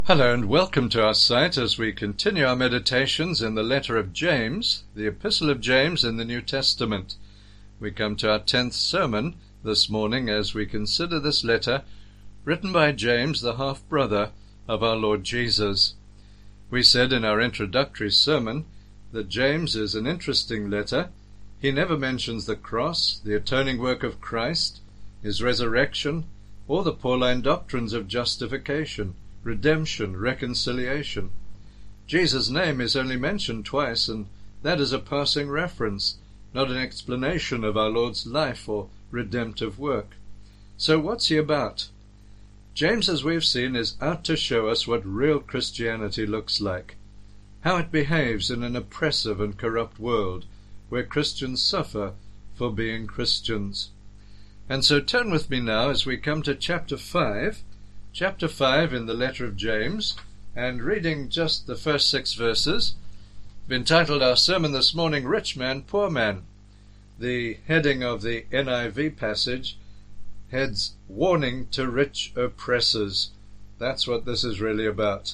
Hello and welcome to our site as we continue our meditations in the letter of James, the Epistle of James in the New Testament. We come to our 10th sermon this morning as we consider this letter written by James, the half-brother of our Lord Jesus. We said in our introductory sermon that James is an interesting letter. He never mentions the cross, the atoning work of Christ, his resurrection, or the Pauline doctrines of justification, redemption, reconciliation. Jesus' name is only mentioned twice, and that is a passing reference, not an explanation of our Lord's life or redemptive work. So what's he about? James, as we've seen, is out to show us what real Christianity looks like, how it behaves in an oppressive and corrupt world where Christians suffer for being Christians. And so turn with me now as we come to chapter 5 in the letter of James, and reading just the first 6 verses. I've entitled our sermon this morning, Rich Man, Poor Man. The heading of the NIV passage heads, Warning to Rich Oppressors. That's what this is really about.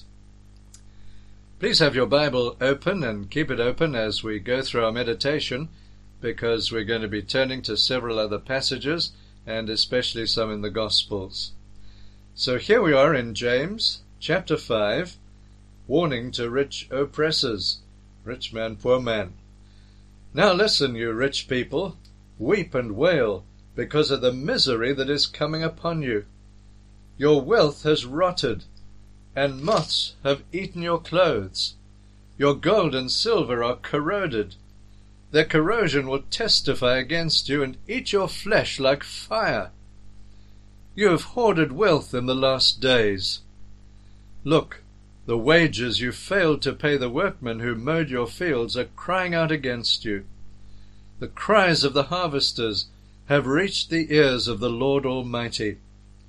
Please have your Bible open and keep it open as we go through our meditation, because we're going to be turning to several other passages, and especially some in the Gospels. So here we are in James, chapter 5, warning to rich oppressors, rich man, poor man. Now listen, you rich people, weep and wail because of the misery that is coming upon you. Your wealth has rotted, and moths have eaten your clothes. Your gold and silver are corroded. Their corrosion will testify against you and eat your flesh like fire. You have hoarded wealth in the last days. Look, the wages you failed to pay the workmen who mowed your fields are crying out against you. The cries of the harvesters have reached the ears of the Lord Almighty.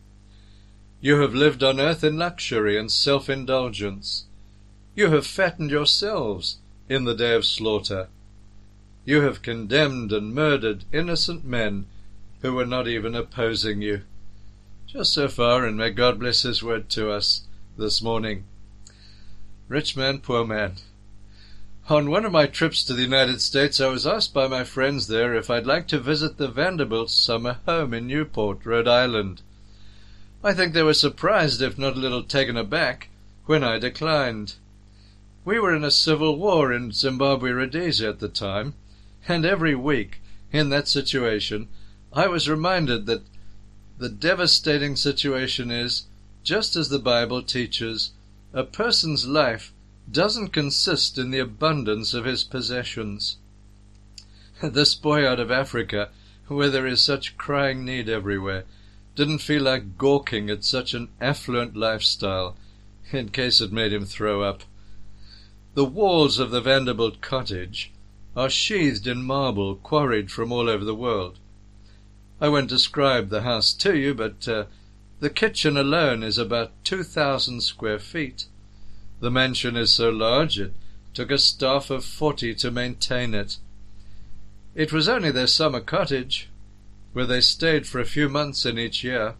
You have lived on earth in luxury and self-indulgence. You have fattened yourselves in the day of slaughter. You have condemned and murdered innocent men who were not even opposing you. Just so far, and may God bless His word to us this morning. Rich man, poor man. On one of my trips to the United States, I was asked by my friends there if I'd like to visit the Vanderbilt's summer home in Newport, Rhode Island. I think they were surprised, if not a little taken aback, when I declined. We were in a civil war in Zimbabwe, Rhodesia at the time, and every week, in that situation, I was reminded that the devastating situation is, just as the Bible teaches, a person's life doesn't consist in the abundance of his possessions. This boy out of Africa, where there is such crying need everywhere, didn't feel like gawking at such an affluent lifestyle, in case it made him throw up. The walls of the Vanderbilt cottage are sheathed in marble quarried from all over the world. I won't describe the house to you, but the kitchen alone is about 2,000 square feet. The mansion is so large it took a staff of 40 to maintain it. It was only their summer cottage, where they stayed for a few months in each year.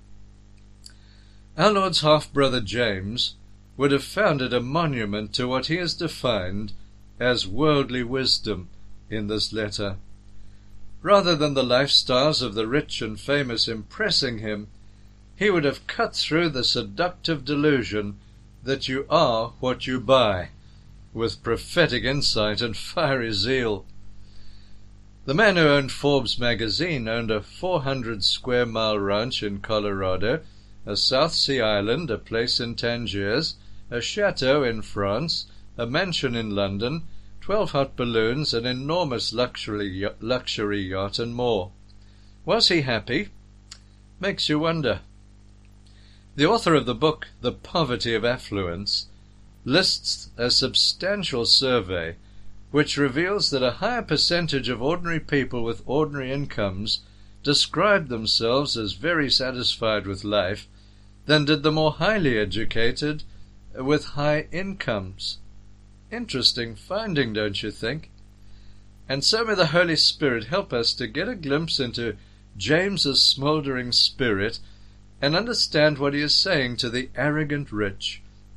Our Lord's half-brother James would have founded a monument to what he has defined as worldly wisdom in this letter. Rather than the lifestyles of the rich and famous impressing him, he would have cut through the seductive delusion that you are what you buy, with prophetic insight and fiery zeal. The man who owned Forbes magazine owned a 400-square-mile ranch in Colorado, a South Sea island, a place in Tangiers, a chateau in France, a mansion in London, 12 hot balloons, an enormous luxury yacht, and more. Was he happy? Makes you wonder. The author of the book, The Poverty of Affluence, lists a substantial survey which reveals that a higher percentage of ordinary people with ordinary incomes described themselves as very satisfied with life than did the more highly educated with high incomes. Interesting finding, don't you think? And so may the Holy Spirit help us to get a glimpse into James's smoldering spirit and understand what he is saying to the arrogant rich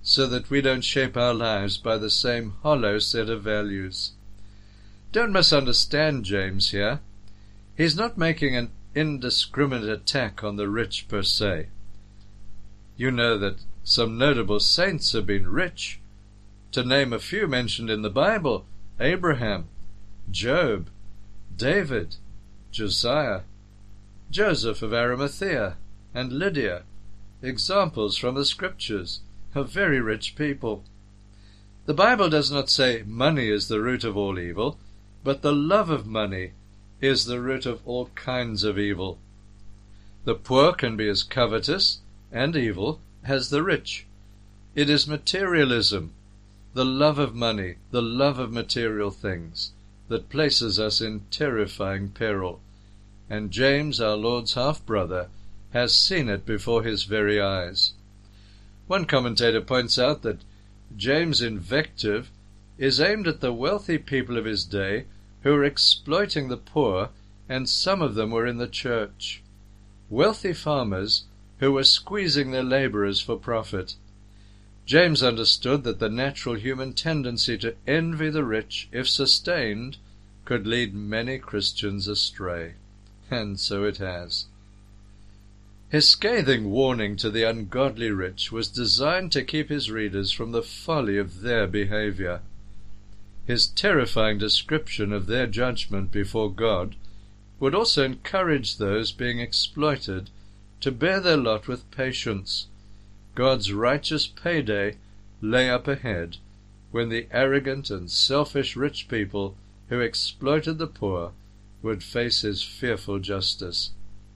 so that we don't shape our lives by the same hollow set of values. Don't misunderstand James here. He's not making an indiscriminate attack on the rich per se. You know that some notable saints have been rich. To name a few mentioned in the Bible: Abraham, Job, David, Josiah, Joseph of Arimathea, and Lydia, examples from the Scriptures of very rich people. The Bible does not say money is the root of all evil, but the love of money is the root of all kinds of evil. The poor can be as covetous and evil as the rich. It is materialism, the love of money, the love of material things, that places us in terrifying peril. And James, our Lord's half-brother, has seen it before his very eyes. One commentator points out that James' invective is aimed at the wealthy people of his day who were exploiting the poor, and some of them were in the church. Wealthy farmers who were squeezing their laborers for profit. James understood that the natural human tendency to envy the rich, if sustained, could lead many Christians astray. And so it has. His scathing warning to the ungodly rich was designed to keep his readers from the folly of their behavior. His terrifying description of their judgment before God would also encourage those being exploited to bear their lot with patience. God's righteous payday lay up ahead when the arrogant and selfish rich people who exploited the poor would face his fearful justice.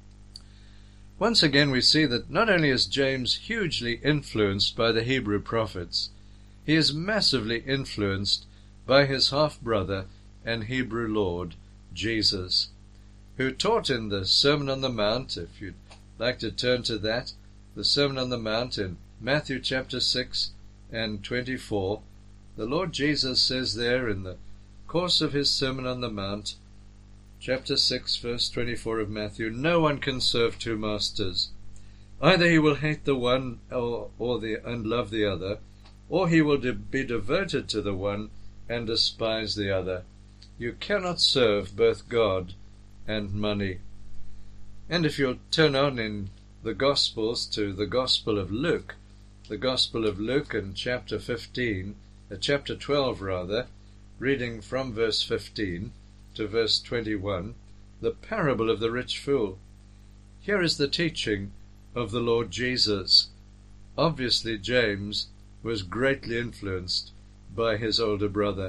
Once again we see that not only is James hugely influenced by the Hebrew prophets, he is massively influenced by his half-brother and Hebrew Lord, Jesus, who taught in the Sermon on the Mount. If you'd like to turn to that, the Sermon on the Mount in Matthew chapter 6 and 24, the Lord Jesus says there in the course of his Sermon on the Mount, chapter 6, verse 24 of Matthew, "No one can serve two masters. Either he will hate the one and love the other, or he will be devoted to the one and despise the other. You cannot serve both God and money." And if you'll turn on in the Gospels to the Gospel of Luke in chapter 12 rather, reading from verse 15 to verse 21, the parable of the rich fool. Here is the teaching of the Lord Jesus. Obviously James was greatly influenced by his older brother.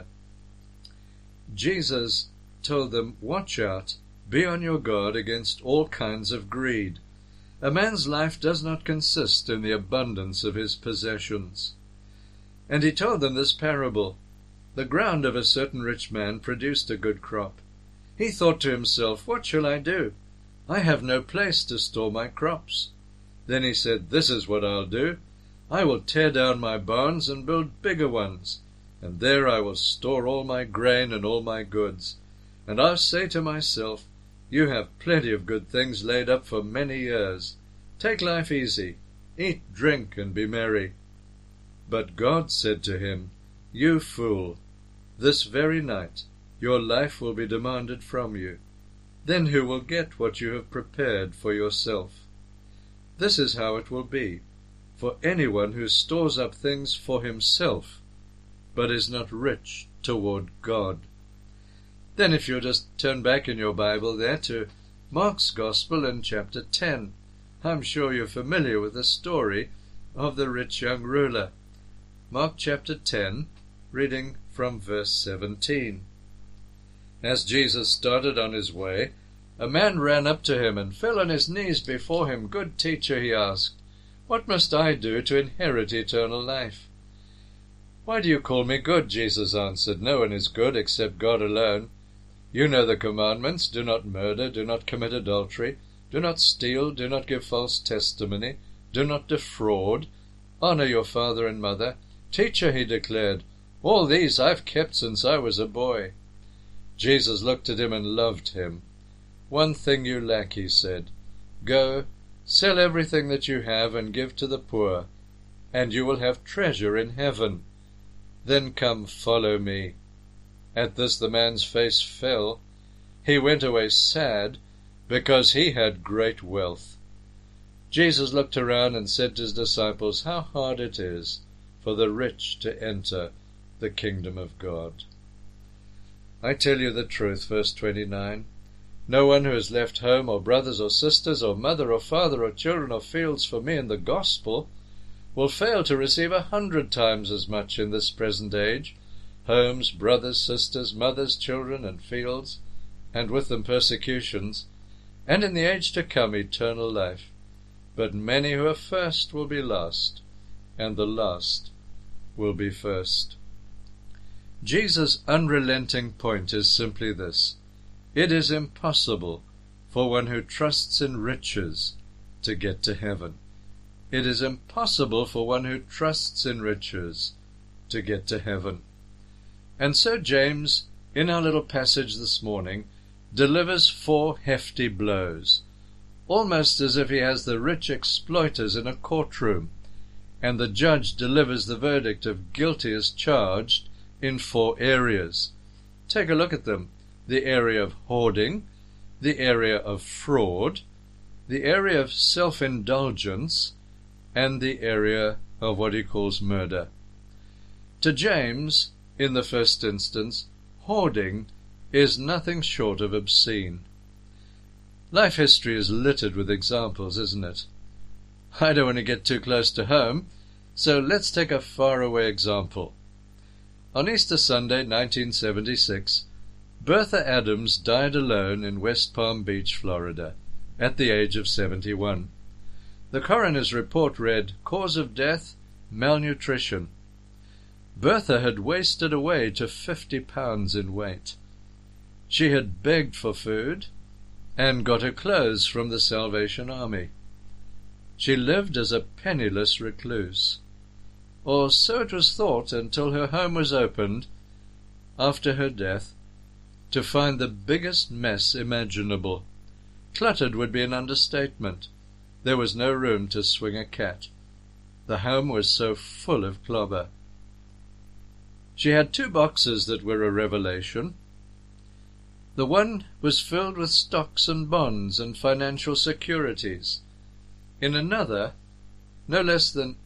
Jesus told them, "Watch out, be on your guard against all kinds of greed. A man's life does not consist in the abundance of his possessions." And he told them this parable. The ground of a certain rich man produced a good crop. He thought to himself, "What shall I do? I have no place to store my crops." Then he said, "This is what I'll do. I will tear down my barns and build bigger ones, and there I will store all my grain and all my goods. And I'll say to myself, you have plenty of good things laid up for many years. Take life easy, eat, drink, and be merry." But God said to him, "You fool, this very night your life will be demanded from you. Then who will get what you have prepared for yourself? This is how it will be for anyone who stores up things for himself, but is not rich toward God." Then if you'll just turn back in your Bible there to Mark's Gospel in chapter 10, I'm sure you're familiar with the story of the rich young ruler. Mark chapter 10, reading from verse 17. As Jesus started on his way, a man ran up to him and fell on his knees before him. "Good teacher," he asked, "what must I do to inherit eternal life?" "Why do you call me good?" Jesus answered. "No one is good except God alone. You know the commandments: do not murder, do not commit adultery, do not steal, do not give false testimony, do not defraud, honor your father and mother." "Teacher," he declared, "all these I've kept since I was a boy." Jesus looked at him and loved him. "One thing you lack," he said. "Go, sell everything that you have and give to the poor, and you will have treasure in heaven. Then come, follow me." At this the man's face fell. He went away sad, because he had great wealth. Jesus looked around and said to his disciples, "How hard it is for the rich to enter the kingdom of God." I tell you the truth, verse 29. No one who has left home or brothers or sisters or mother or father or children or fields for me in the gospel will fail to receive 100 times as much in this present age, homes, brothers, sisters, mothers, children, and fields, and with them persecutions, and in the age to come eternal life. But many who are first will be last, and the last will be first. Jesus' unrelenting point is simply this: it is impossible for one who trusts in riches to get to heaven. It is impossible for one who trusts in riches to get to heaven. And so James, in our little passage this morning, delivers 4 hefty blows, almost as if he has the rich exploiters in a courtroom, and the judge delivers the verdict of guilty as charged in 4 areas. Take a look at them: the area of hoarding, the area of fraud, the area of self-indulgence, and the area of what he calls murder. To James, in the first instance, hoarding is nothing short of obscene. Life history is littered with examples, isn't it? I don't want to get too close to home, so let's take a faraway example. On Easter Sunday, 1976, Bertha Adams died alone in West Palm Beach, Florida, at the age of 71. The coroner's report read, "Cause of death, malnutrition." Bertha had wasted away to 50 pounds in weight. She had begged for food and got her clothes from the Salvation Army. She lived as a penniless recluse, or so it was thought until her home was opened after her death, to find the biggest mess imaginable. Cluttered would be an understatement. There was no room to swing a cat. The home was so full of clobber. She had 2 boxes that were a revelation. The one was filled with stocks and bonds and financial securities. In another, no less than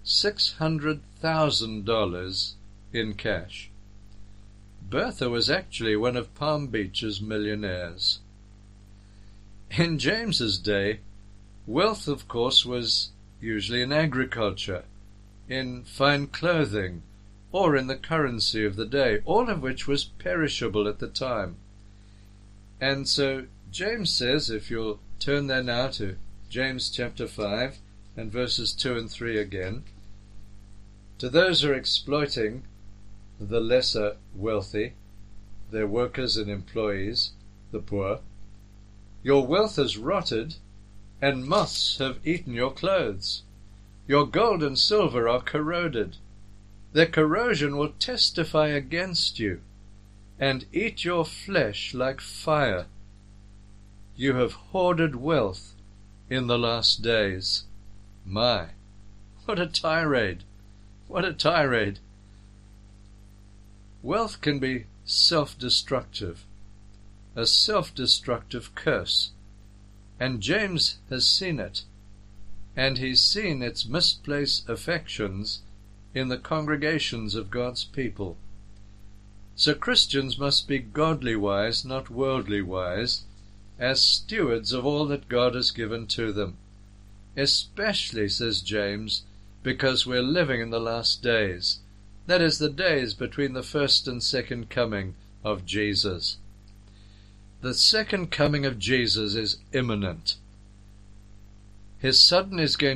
$600,000 in cash. Bertha was actually one of Palm Beach's millionaires. In James's day, wealth, of course, was usually in agriculture, in fine clothing, or in the currency of the day, all of which was perishable at the time. And so James says, if you'll turn there now to James chapter 5 and verses 2 and 3 again, to those who are exploiting the lesser wealthy, their workers and employees, the poor, your wealth has rotted, and moths have eaten your clothes. Your gold and silver are corroded. Their corrosion will testify against you, and eat your flesh like fire. You have hoarded wealth in the last days. My, what a tirade! What a tirade! Wealth can be self-destructive, a self-destructive curse, and James has seen it, and he's seen its misplaced affections in the congregations of God's people. So Christians must be godly wise, not worldly wise, as stewards of all that God has given to them. Especially, says James, because we're living in the last days. That is, the days between the first and second coming of Jesus. The second coming of Jesus is imminent. His coming is going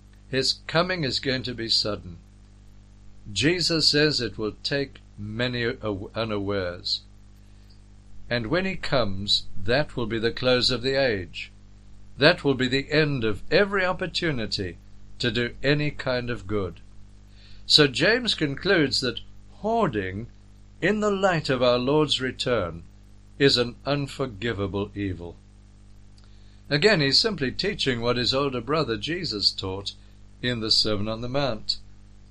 to be sudden. Jesus says it will take many unawares. And when he comes, that will be the close of the age. That will be the end of every opportunity to do any kind of good. So James concludes that hoarding, in the light of our Lord's return, is an unforgivable evil. Again, he's simply teaching what his older brother Jesus taught in the Sermon on the Mount.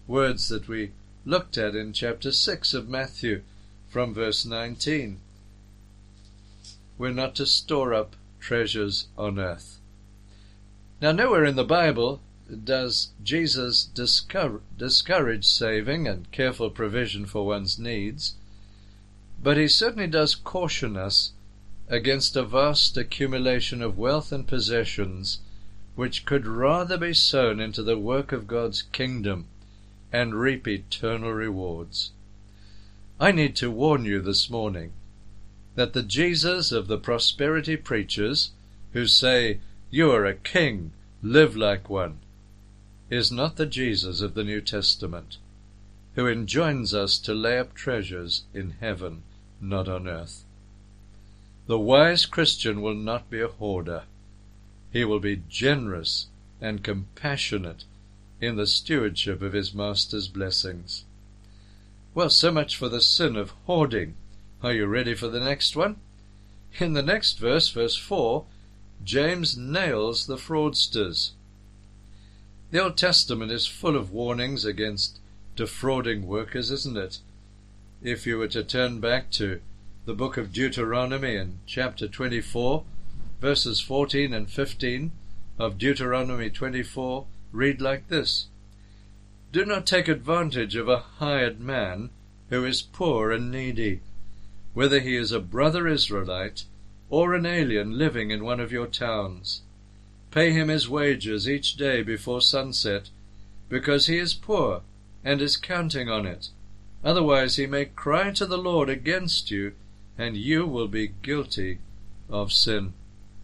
words that we looked at in chapter 6 of Matthew from verse 19. We're not to store up treasures on earth. Now, nowhere in the Bible does Jesus discourage saving and careful provision for one's needs, but he certainly does caution us against a vast accumulation of wealth and possessions which could rather be sown into the work of God's kingdom and reap eternal rewards. I need to warn you this morning that the Jesus of the prosperity preachers who say, "You are a king, live like one," is not the Jesus of the New Testament, who enjoins us to lay up treasures in heaven, not on earth. The wise Christian will not be a hoarder. He will be generous and compassionate in the stewardship of his Master's blessings. Well, so much for the sin of hoarding. Are you ready for the next one? In the next verse, verse 4, James nails the fraudsters. The Old Testament is full of warnings against defrauding workers, isn't it? If you were to turn back to the book of Deuteronomy in chapter 24, verses 14 and 15 of Deuteronomy 24 read like this: "Do not take advantage of a hired man who is poor and needy, whether he is a brother Israelite or an alien living in one of your towns. Pay him his wages each day before sunset, because he is poor and is counting on it. Otherwise he may cry to the Lord against you, and you will be guilty of sin."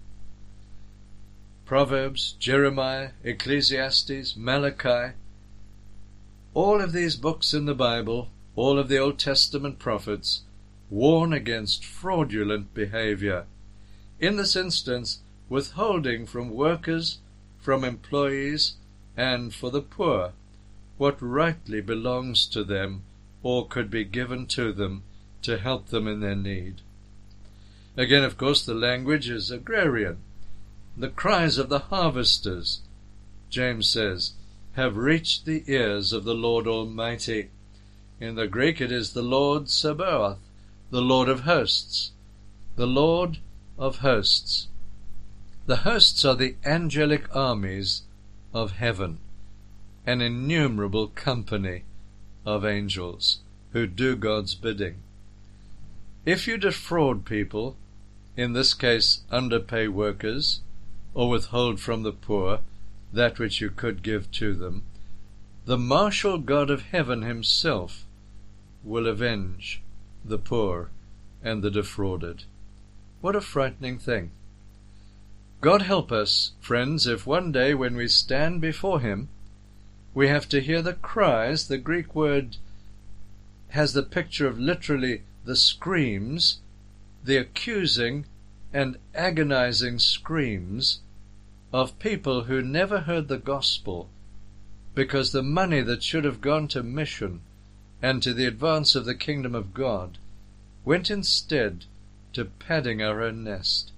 Proverbs, Jeremiah, Ecclesiastes, Malachi, all of these books in the Bible, all of the Old Testament prophets, warn against fraudulent behavior. In this instance, withholding from workers, from employees, and for the poor what rightly belongs to them or could be given to them to help them in their need. Again, of course, the language is agrarian. The cries of the harvesters, James says, have reached the ears of the Lord Almighty. In the Greek it is the Lord Sabaoth, the Lord of hosts. The Lord of hosts. The hosts are the angelic armies of heaven, an innumerable company of angels who do God's bidding. If you defraud people, in this case underpay workers, or withhold from the poor that which you could give to them, the martial God of heaven himself will avenge the poor and the defrauded. What a frightening thing. God help us, friends, if one day when we stand before him, we have to hear the cries. The Greek word has the picture of literally the screams, the accusing and agonizing screams of people who never heard the gospel, because the money that should have gone to mission and to the advance of the kingdom of God went instead to padding our own nest.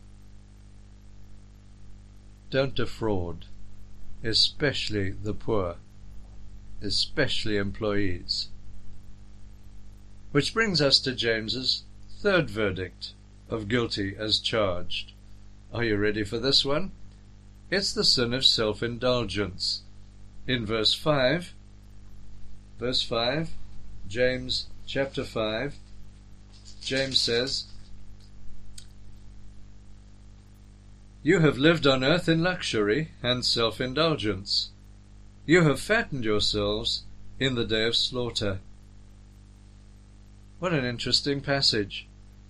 Don't defraud, especially the poor, especially employees. Which brings us to James's third verdict of guilty as charged. Are you ready for this one? It's the sin of self-indulgence. In verse 5, James chapter 5, James says, "You have lived on earth in luxury and self-indulgence. You have fattened yourselves in the day of slaughter." What an interesting passage.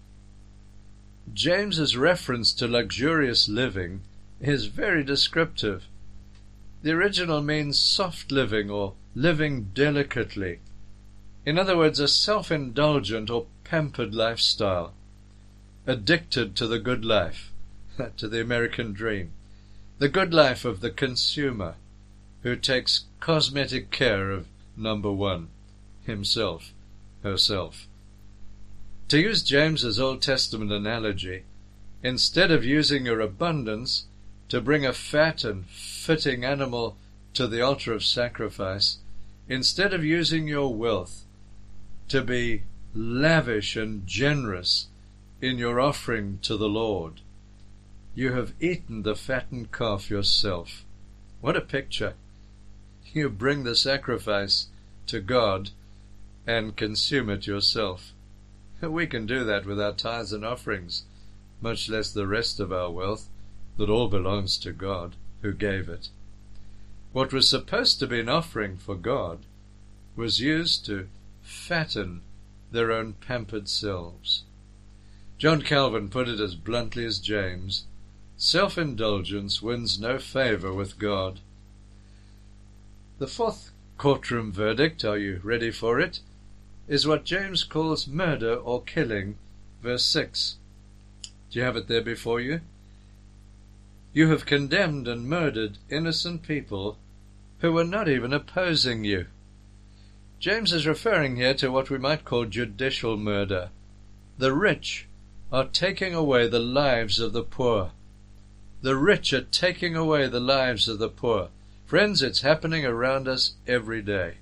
James's reference to luxurious living is very descriptive. The original means soft living or living delicately. In other words, a self-indulgent or pampered lifestyle, addicted to the good life, to the American dream, the good life of the consumer who takes cosmetic care of number one, himself, herself. To use James's Old Testament analogy, instead of using your abundance to bring a fat and fitting animal to the altar of sacrifice, Instead of using your wealth to be lavish and generous in your offering to the Lord, you have eaten the fattened calf yourself. What a picture! You bring the sacrifice to God and consume it yourself. We can do that with our tithes and offerings, much less the rest of our wealth that all belongs to God who gave it. What was supposed to be an offering for God was used to fatten their own pampered selves. John Calvin put it as bluntly as James: self-indulgence wins no favor with God. The fourth courtroom verdict, are you ready for it, is what James calls murder or killing, verse 6. Do you have it there before you? You have condemned and murdered innocent people who were not even opposing you. James is referring here to what we might call judicial murder. The rich are taking away the lives of the poor. The rich are taking away the lives of the poor. Friends, it's happening around us every day.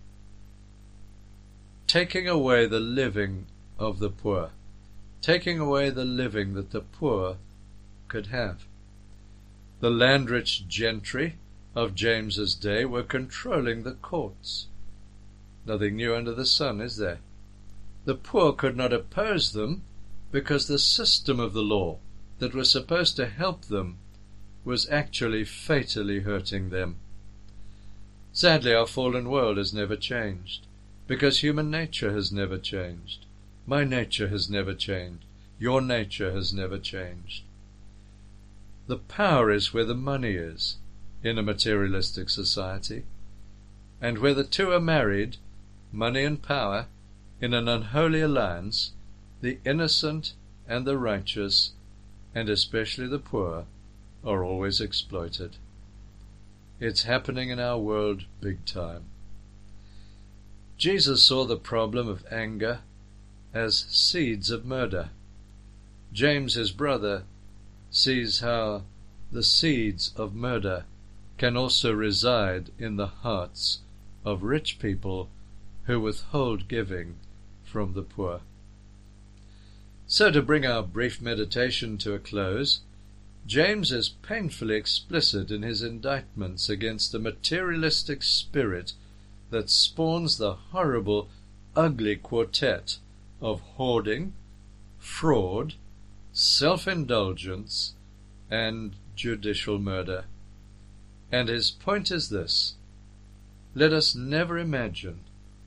Taking away the living of the poor. Taking away the living that the poor could have. The land-rich gentry of James's day were controlling the courts. Nothing new under the sun, is there? The poor could not oppose them because the system of the law that was supposed to help them was actually fatally hurting them. Sadly, our fallen world has never changed, because human nature has never changed. My nature has never changed. Your nature has never changed. The power is where the money is in a materialistic society, and where the two are married, money and power, in an unholy alliance, the innocent and the righteous, and especially the poor, are always exploited. It's happening in our world big time. Jesus saw the problem of anger as seeds of murder. James, his brother, sees how the seeds of murder can also reside in the hearts of rich people who withhold giving from the poor. So, to bring our brief meditation to a close, James is painfully explicit in his indictments against the materialistic spirit that spawns the horrible, ugly quartet of hoarding, fraud, self-indulgence, and judicial murder. And his point is this: let us never imagine,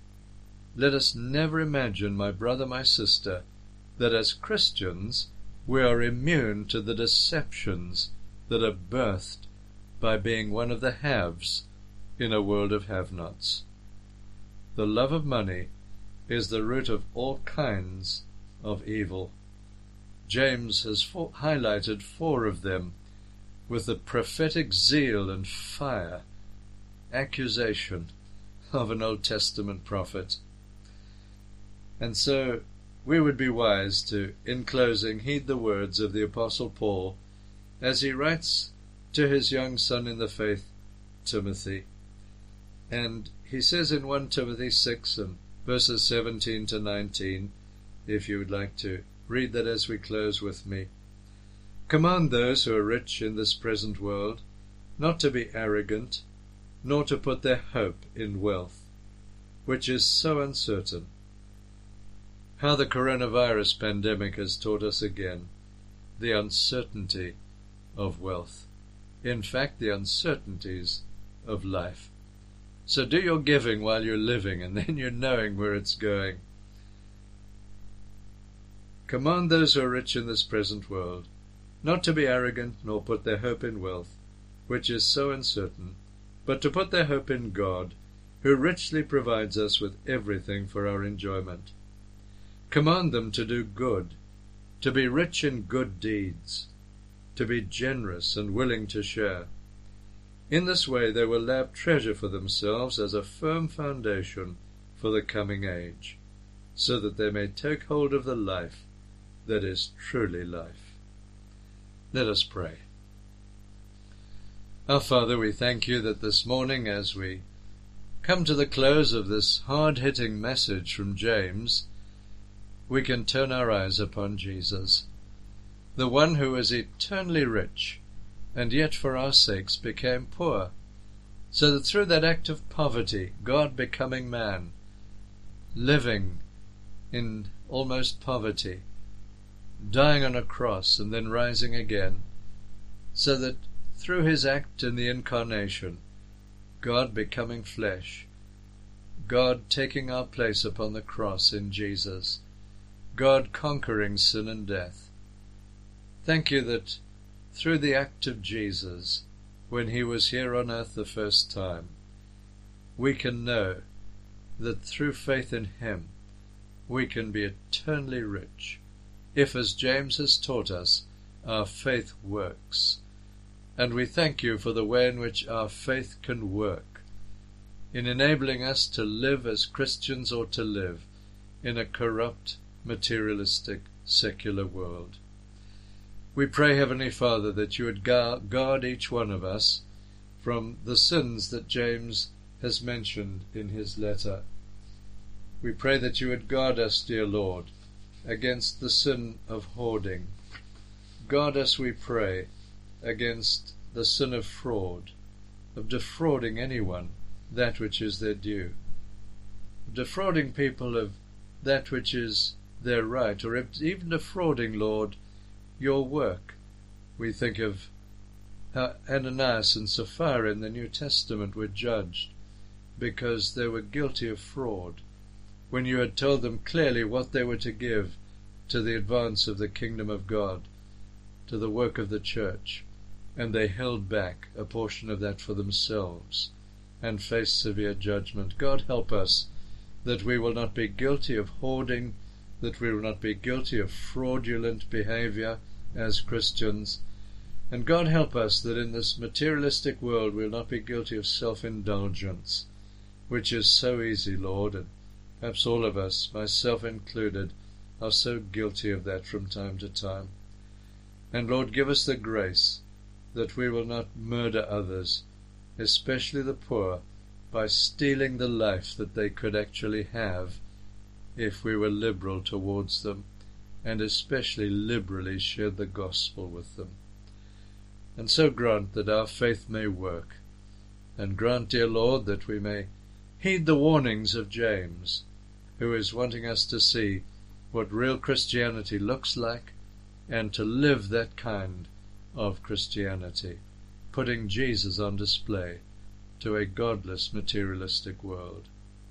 my brother, my sister, that as Christians we are immune to the deceptions that are birthed by being one of the haves in a world of have-nots. The love of money is the root of all kinds of evil. James has highlighted 4 of them with the prophetic zeal and fire, accusation of an Old Testament prophet. And so we would be wise to, in closing, heed the words of the Apostle Paul as he writes to his young son in the faith, Timothy. And he says in 1 Timothy 6 and verses 17 to 19, if you would like to read that as we close with me. Command those who are rich in this present world not to be arrogant, nor to put their hope in wealth, which is so uncertain. How the coronavirus pandemic has taught us again the uncertainty of wealth. In fact, the uncertainties of life. So do your giving while you're living, and then you're knowing where it's going. Command those who are rich in this present world not to be arrogant, nor put their hope in wealth, which is so uncertain, but to put their hope in God, who richly provides us with everything for our enjoyment. Command them to do good, to be rich in good deeds, to be generous and willing to share. In this way they will lay up treasure for themselves as a firm foundation for the coming age, so that they may take hold of the life that is truly life. Let us pray. Our Father, we thank you that this morning, as we come to the close of this hard-hitting message from James, we can turn our eyes upon Jesus, the one who is eternally rich, and yet for our sakes became poor, so that through that act of poverty, God becoming man, living in almost poverty, dying on a cross and then rising again, so that through his act in the incarnation, God becoming flesh, God taking our place upon the cross in Jesus, God conquering sin and death. Thank you that through the act of Jesus, when he was here on earth the first time, we can know that through faith in him, we can be eternally rich, if, as James has taught us, our faith works. And we thank you for the way in which our faith can work, in enabling us to live as Christians ought to live in a corrupt, materialistic, secular world. We pray, Heavenly Father, that you would guard each one of us from the sins that James has mentioned in his letter. We pray that you would guard us, dear Lord, against the sin of hoarding. Guard us, we pray, against the sin of fraud, of defrauding anyone that which is their due, defrauding people of that which is their right, or even defrauding, Lord, your work. We think of how Ananias and Sapphira in the New Testament were judged because they were guilty of fraud, when you had told them clearly what they were to give to the advance of the kingdom of God, to the work of the church, and they held back a portion of that for themselves and faced severe judgment. God, help us that we will not be guilty of hoarding, that we will not be guilty of fraudulent behavior as Christians. And God, help us that in this materialistic world we will not be guilty of self-indulgence, which is so easy, Lord, and perhaps all of us, myself included, are so guilty of that from time to time. And Lord, give us the grace that we will not murder others, especially the poor, by stealing the life that they could actually have if we were liberal towards them, and especially liberally shared the gospel with them. And so grant that our faith may work, and grant, dear Lord, that we may heed the warnings of James, who is wanting us to see what real Christianity looks like, and to live that kind of Christianity, putting Jesus on display to a godless, materialistic world.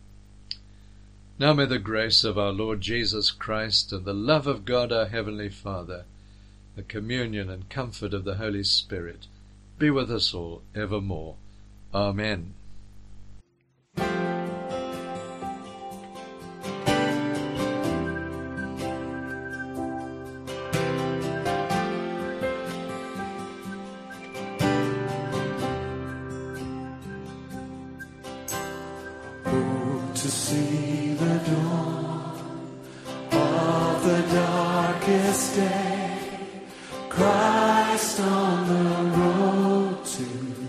Now may the grace of our Lord Jesus Christ and the love of God our Heavenly Father, the communion and comfort of the Holy Spirit, be with us all evermore. Amen. To see the dawn of the darkest day, Christ on the road to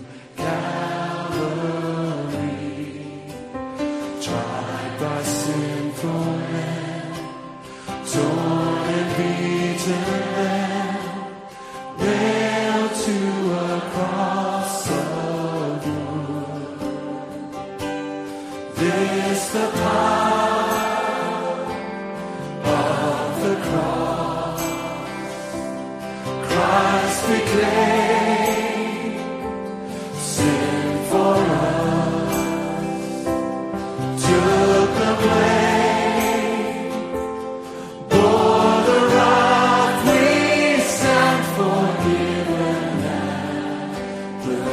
Calvary, tried by sinful men, torn and beaten there, nailed to a cross of wood. This the power of the cross. Christ became sin for us, took the blame, bore the wrath we stand forgiven at the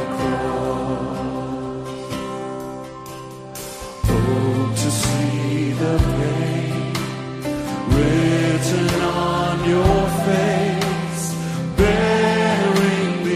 cross. To see the pain written on your face, bearing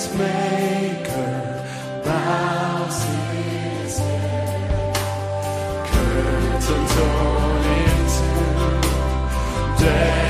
Maker bows his head. Curtains torn into death.